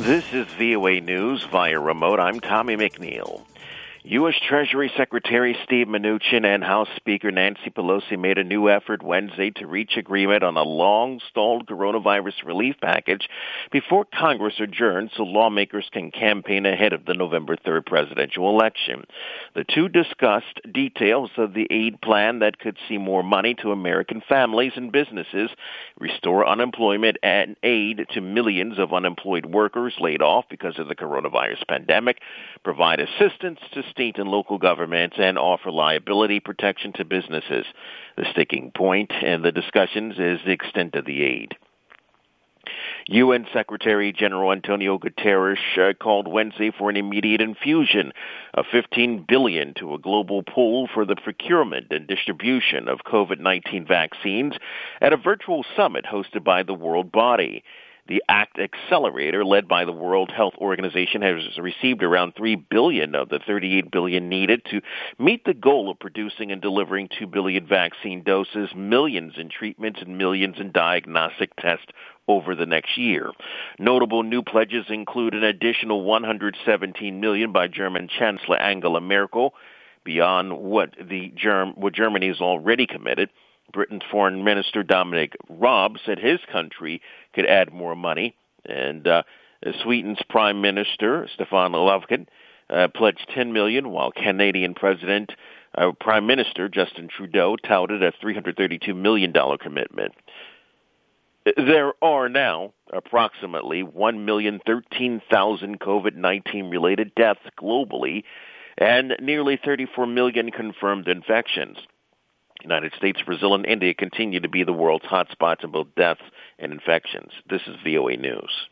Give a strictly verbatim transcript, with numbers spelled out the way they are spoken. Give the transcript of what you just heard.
This is V O A News via remote. I'm Tommy McNeil. U S. Treasury Secretary Steve Mnuchin and House Speaker Nancy Pelosi made a new effort Wednesday to reach agreement on a long-stalled coronavirus relief package before Congress adjourns so lawmakers can campaign ahead of the November third presidential election. The two discussed details of the aid plan that could see more money to American families and businesses, restore unemployment and aid to millions of unemployed workers laid off because of the coronavirus pandemic, provide assistance to state and local governments, and offer liability protection to businesses. The sticking point in the discussions is the extent of the aid. U N. Secretary General Antonio Guterres uh, called Wednesday for an immediate infusion of fifteen billion dollars to a global pool for the procurement and distribution of COVID nineteen vaccines at a virtual summit hosted by the World Body. The ACT Accelerator, led by the World Health Organization, has received around three billion dollars of the thirty-eight billion dollars needed to meet the goal of producing and delivering two billion vaccine doses, millions in treatments, and millions in diagnostic tests over the next year. Notable new pledges include an additional one hundred seventeen million dollars by German Chancellor Angela Merkel, beyond what the Germ- what Germany has already committed. Britain's Foreign Minister Dominic Raab said his country could add more money, and uh, Sweden's Prime Minister Stefan Löfven uh, pledged ten million dollars, while Canadian President uh, Prime Minister Justin Trudeau touted a three hundred thirty-two million dollars commitment. There are now approximately one million thirteen thousand COVID nineteen related deaths globally, and nearly thirty-four million confirmed infections. United States, Brazil, and India continue to be the world's hotspots in both deaths and infections. This is V O A News.